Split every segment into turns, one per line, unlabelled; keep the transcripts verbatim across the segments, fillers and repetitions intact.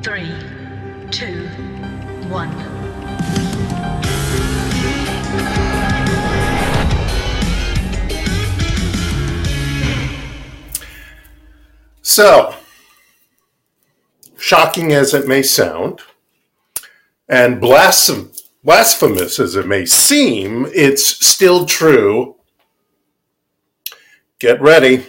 Three, two, one.
So, shocking as it may sound, and blasphem- blasphemous as it may seem, it's still true. Get ready.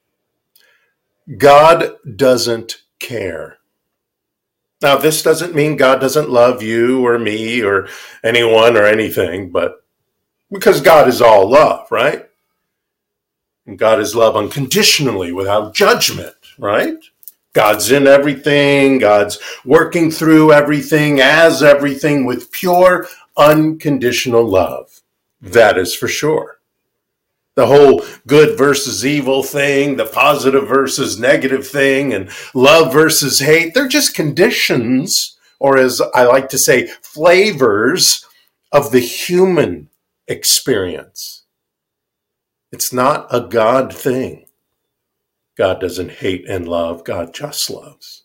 God doesn't care. Now, this doesn't mean God doesn't love you or me or anyone or anything, but because God is all love, right? And God is love unconditionally, without judgment, right? God's in everything. God's working through everything, as everything, with pure, unconditional love. That is for sure. The whole good versus evil thing, the positive versus negative thing, and love versus hate, they're just conditions, or as I like to say, flavors of the human experience. It's not a God thing. God doesn't hate and love. God just loves.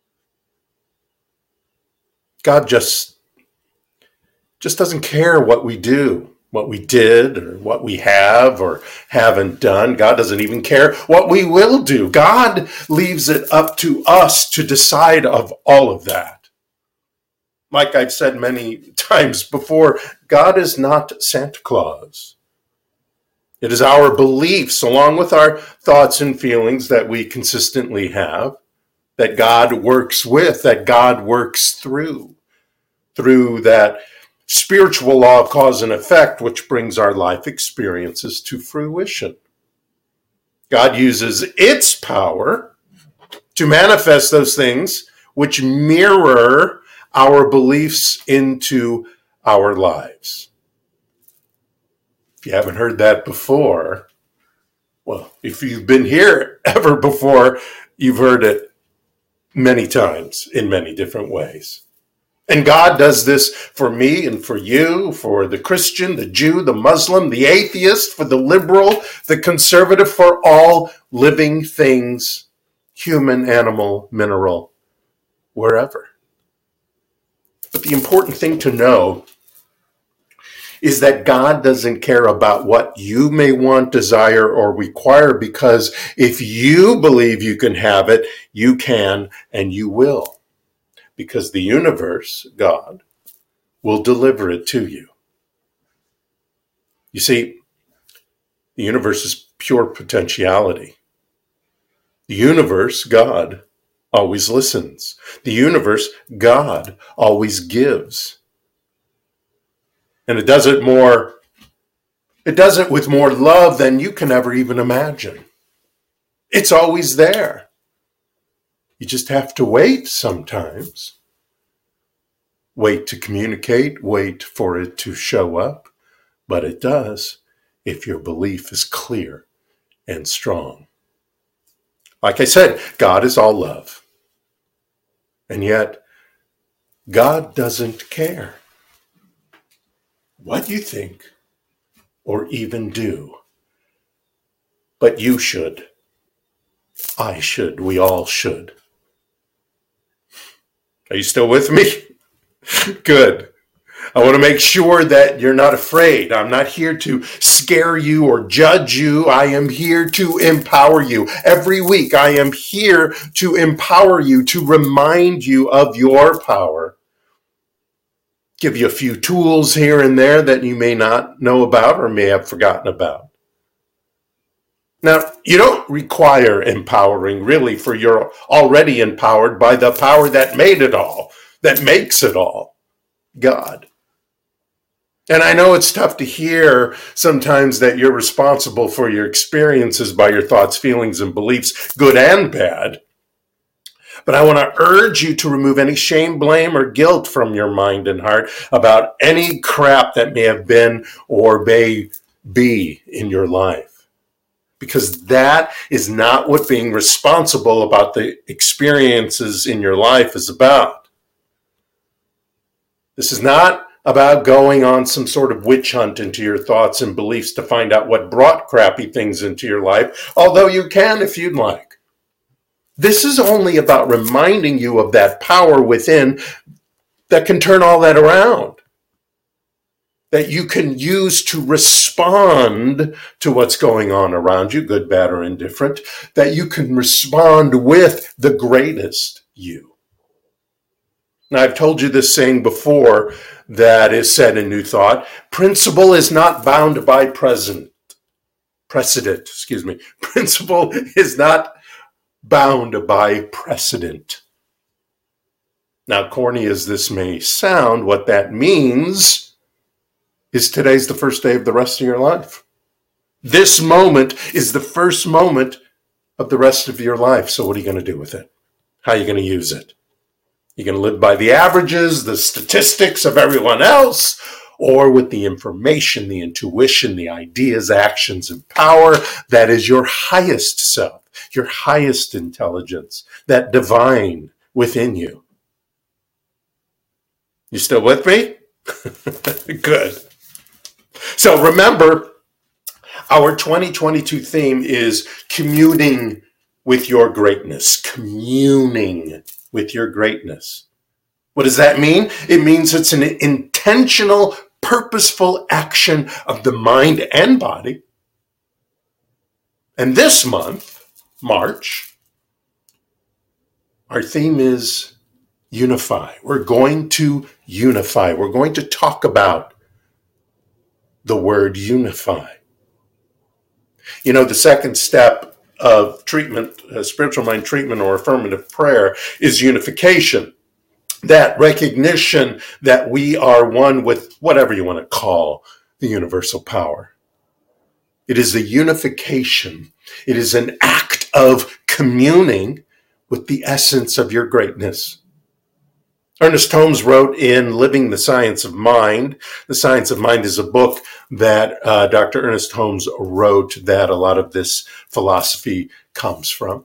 God just, just doesn't care what we do, what we did, or what we have or haven't done. God doesn't even care what we will do. God leaves it up to us to decide of all of that. Like I've said many times before, God is not Santa Claus. It is our beliefs, along with our thoughts and feelings that we consistently have, that God works with, that God works through, through that spiritual law of cause and effect, which brings our life experiences to fruition. God uses its power to manifest those things which mirror our beliefs into our lives. If you haven't heard that before, well, if you've been here ever before, you've heard it many times in many different ways. And God does this for me and for you, for the Christian, the Jew, the Muslim, the atheist, for the liberal, the conservative, for all living things, human, animal, mineral, wherever. But the important thing to know is that God doesn't care about what you may want, desire, or require, because if you believe you can have it, you can and you will. Because the universe, God, will deliver it to you. You see, the universe is pure potentiality. The universe, God, always listens. The universe, God, always gives. And it does it more, it does it with more love than you can ever even imagine. It's always there. You just have to wait sometimes. Wait to communicate, wait for it to show up. But it does if your belief is clear and strong. Like I said, God is all love. And yet, God doesn't care what you think or even do. But you should. I should. We all should. Are you still with me? Good. I want to make sure that you're not afraid. I'm not here to scare you or judge you. I am here to empower you. Every week, I am here to empower you, to remind you of your power. Give you a few tools here and there that you may not know about or may have forgotten about. Now, you don't require empowering, really, for you're already empowered by the power that made it all, that makes it all, God. And I know it's tough to hear sometimes that you're responsible for your experiences by your thoughts, feelings, and beliefs, good and bad. But I want to urge you to remove any shame, blame, or guilt from your mind and heart about any crap that may have been or may be in your life. Because that is not what being responsible about the experiences in your life is about. This is not about going on some sort of witch hunt into your thoughts and beliefs to find out what brought crappy things into your life, although you can if you'd like. This is only about reminding you of that power within that can turn all that around, that you can use to respond to what's going on around you, good, bad, or indifferent, that you can respond with the greatest you. Now, I've told you this saying before that is said in New Thought: principle is not bound by present. Precedent, excuse me. Principle is not bound by precedent. Now, corny as this may sound, what that means is today's the first day of the rest of your life. This moment is the first moment of the rest of your life. So what are you going to do with it? How are you going to use it? You're going to live by the averages, the statistics of everyone else, or with the information, the intuition, the ideas, actions, and power that is your highest self, your highest intelligence, that divine within you. You still with me? Good. So remember, our twenty twenty-two theme is communing with your greatness, communing with your greatness. What does that mean? It means it's an intentional, purposeful action of the mind and body. And this month, March, our theme is unify. We're going to unify. We're going to talk about the word unify. You know, the second step of treatment, uh, spiritual mind treatment or affirmative prayer, is unification. That recognition that we are one with whatever you want to call the universal power. It is a unification. It is an act of communing with the essence of your greatness. Ernest Holmes wrote in Living the Science of Mind. The Science of Mind is a book that uh, Doctor Ernest Holmes wrote that a lot of this philosophy comes from.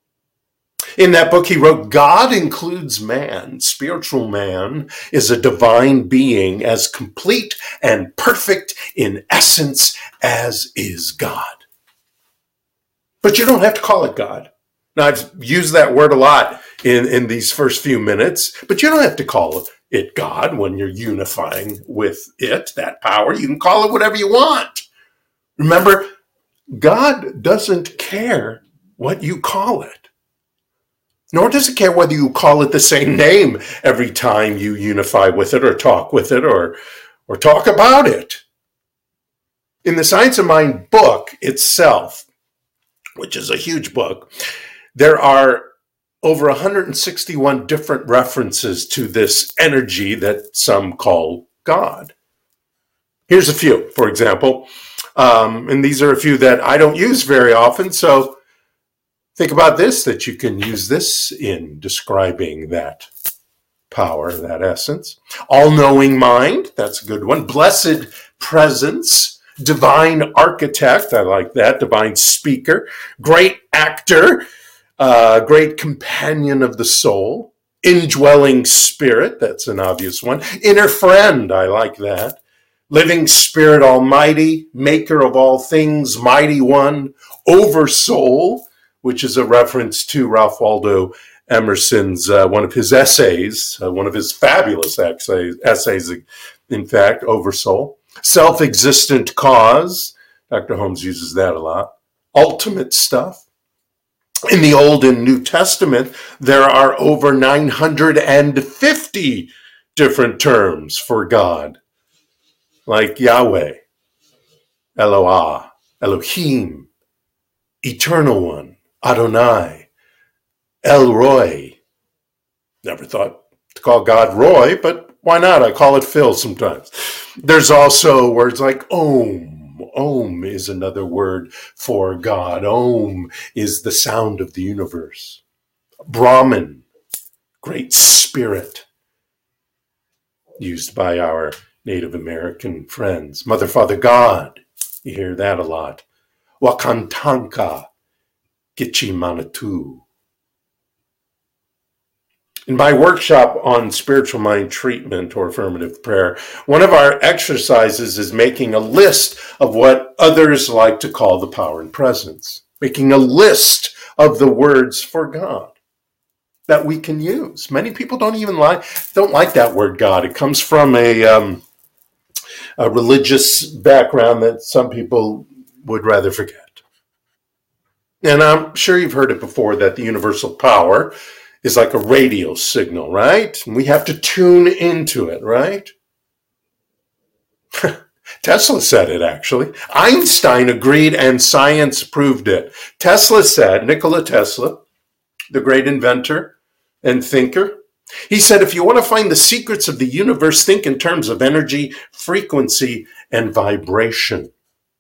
In that book, he wrote, God includes man. Spiritual man is a divine being as complete and perfect in essence as is God. But you don't have to call it God. Now, I've used that word a lot in, in these first few minutes, but you don't have to call it, it God when you're unifying with it, that power. You can call it whatever you want. Remember, God doesn't care what you call it. Nor does it care whether you call it the same name every time you unify with it or talk with it or, or talk about it. In the Science of Mind book itself, which is a huge book, there are over one hundred sixty-one different references to this energy that some call God. Here's a few, for example, um, and these are a few that I don't use very often, so think about this, that you can use this in describing that power, that essence. All-knowing mind, that's a good one. Blessed presence. Divine architect, I like that. Divine speaker. Great actor. Uh, great companion of the soul. Indwelling spirit, that's an obvious one. Inner friend, I like that. Living spirit almighty. Maker of all things. Mighty one. Oversoul, which is a reference to Ralph Waldo Emerson's, uh, one of his essays, uh, one of his fabulous essays, essays, in fact, Oversoul. Self-existent cause. Doctor Holmes uses that a lot. Ultimate stuff. In the Old and New Testament, there are over nine hundred fifty different terms for God, like Yahweh, Eloah, Elohim, Eternal One, Adonai, El Roy. Never thought to call God Roy, but why not? I call it Phil sometimes. There's also words like Om. Om is another word for God. Om is the sound of the universe. Brahman, great spirit, used by our Native American friends. Mother, Father, God, you hear that a lot. Wakantanka, Gitchi Manatu. In my workshop on spiritual mind treatment or affirmative prayer, one of our exercises is making a list of what others like to call the power and presence. making a list of the words for God that we can use. Many people don't even like don't like that word God. It comes from a, um, a religious background that some people would rather forget. And I'm sure you've heard it before that the universal power is like a radio signal, right? And we have to tune into it, right? Tesla said it, actually. Einstein agreed and science proved it. Tesla said, Nikola Tesla, the great inventor and thinker, he said, if you want to find the secrets of the universe, think in terms of energy, frequency, and vibration.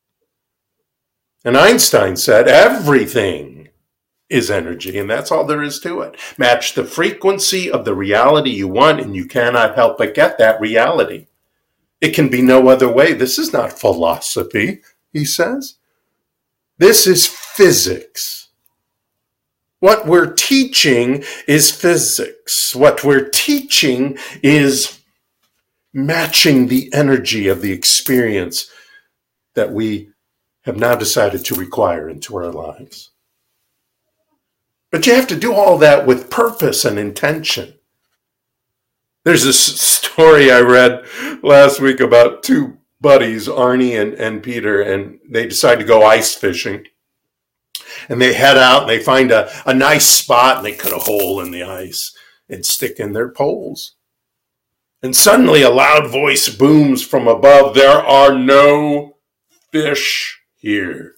And Einstein said, everything is energy, and that's all there is to it. Match the frequency of the reality you want, and you cannot help but get that reality. It can be no other way. This is not philosophy, he says. This is physics. What we're teaching is physics. What we're teaching is matching the energy of the experience that we have now decided to require into our lives. But you have to do all that with purpose and intention. There's this story I read last week about two buddies, Arnie and, and Peter, and they decide to go ice fishing. And they head out and they find a, a nice spot and they cut a hole in the ice and stick in their poles. And suddenly a loud voice booms from above, there are no fish here.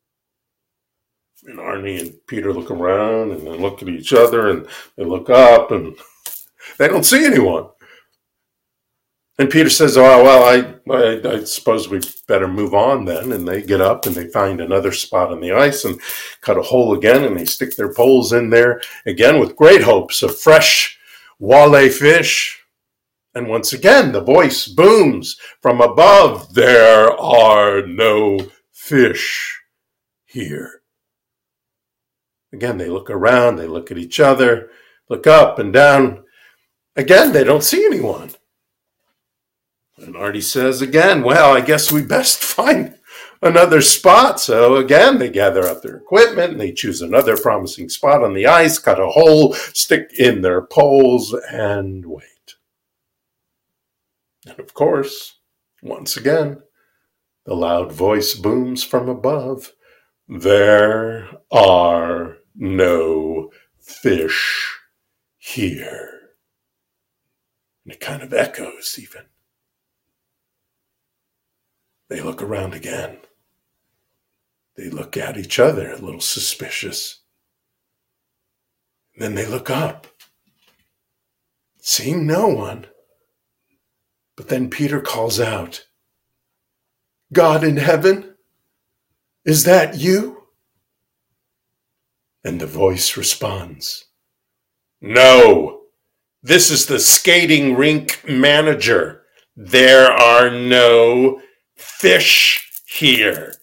And Arnie and Peter look around and they look at each other and they look up and they don't see anyone. And Peter says, oh, well, I, I, I suppose we better move on then. And they get up and they find another spot on the ice and cut a hole again. And they stick their poles in there again with great hopes of fresh walleye fish. And once again, the voice booms from above, there are no fish here. Again, they look around, they look at each other, look up and down. Again, they don't see anyone. And Artie says again, well, I guess we best find another spot. So again, they gather up their equipment and they choose another promising spot on the ice, cut a hole, stick in their poles, and wait. And of course, once again, the loud voice booms from above. There are no fish here. And it kind of echoes even. They look around again. They look at each other, a little suspicious. Then they look up, seeing no one. But then Peter calls out, God in heaven, is that you? And the voice responds, no, this is the skating rink manager. There are no fish here.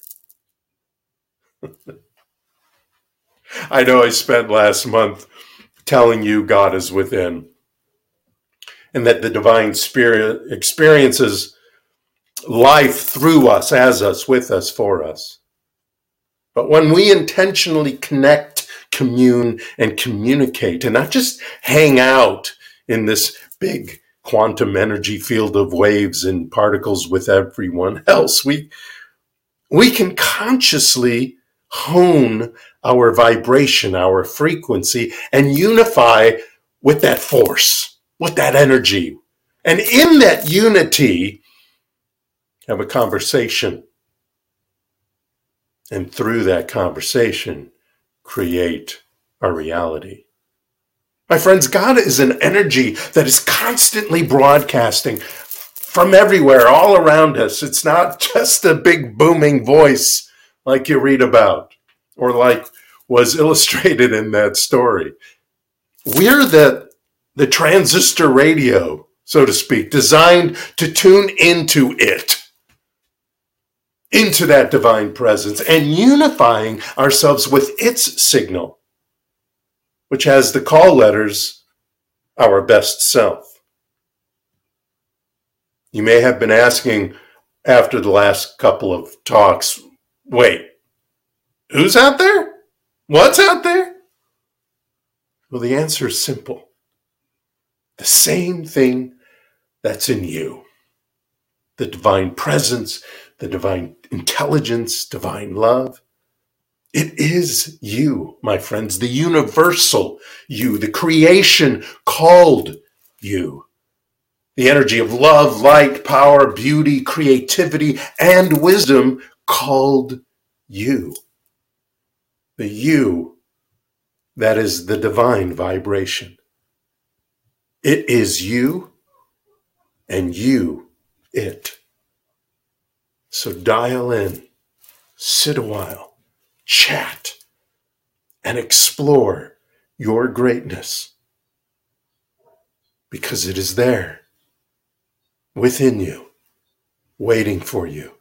I know I spent last month telling you God is within and that the divine spirit experiences life through us, as us, with us, for us. But when we intentionally connect, commune, and communicate, and not just hang out in this big quantum energy field of waves and particles with everyone else, we, we can consciously hone our vibration, our frequency, and unify with that force, with that energy. And in that unity, have a conversation. And through that conversation, create a reality. My friends, God is an energy that is constantly broadcasting from everywhere, all around us. It's not just a big booming voice like you read about or like was illustrated in that story. We're the, the transistor radio, so to speak, designed to tune into it, into that divine presence, and unifying ourselves with its signal, which has the call letters, our best self. You may have been asking after the last couple of talks, wait, who's out there? What's out there? Well, the answer is simple. The same thing that's in you. The divine presence, the divine intelligence, divine love. It is you, my friends, the universal you, the creation called you. The energy of love, light, power, beauty, creativity, and wisdom called you. The you that is the divine vibration. It is you and you it. So dial in, sit a while, chat, and explore your greatness, because it is there within you, waiting for you,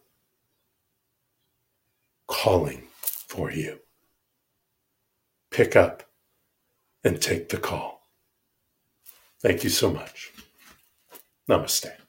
calling for you. Pick up and take the call. Thank you so much. Namaste.